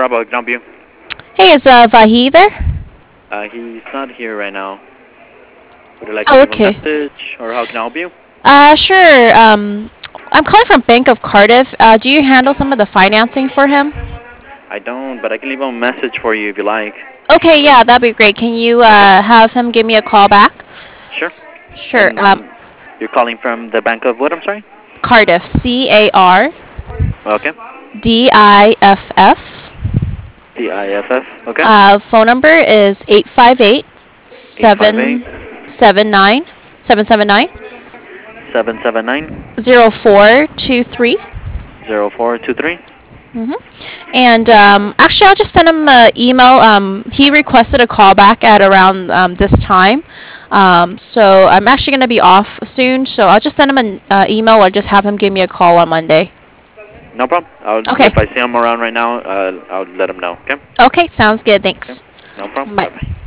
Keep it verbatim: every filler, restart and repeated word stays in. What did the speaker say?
Affordable, can I help you? Hey, is uh, Vahi there? Uh, he's not here right now. Would you like to Oh, leave a okay. message, or how can I help you? Uh, sure. Um, I'm calling from Bank of Cardiff. Uh, do you handle some of the financing for him? I don't, but I can leave a message for you if you like. Okay, yeah, that'd be great. Can you Okay. uh, have him give me a call back? Sure. Sure. Um, And you're calling from the Bank of what? I'm sorry. Cardiff, C A R Okay. D I F F. D I F F. Okay. Uh, phone number is eight five eight Eight five eight seven seven nine seven seven nine seven seven nine zero four two three. zero four two three. Mm-hmm. And um, actually, I'll just send him an email. Um, he requested a call back at around um, this time. Um, so I'm actually going to be off soon. So I'll just send him an uh, email or just have him give me a call on Monday. No problem. I'll, Okay. if I see him around right now, uh, I'll let him know. Okay. Okay, sounds good. Okay. Thanks. No problem. Bye. Bye bye.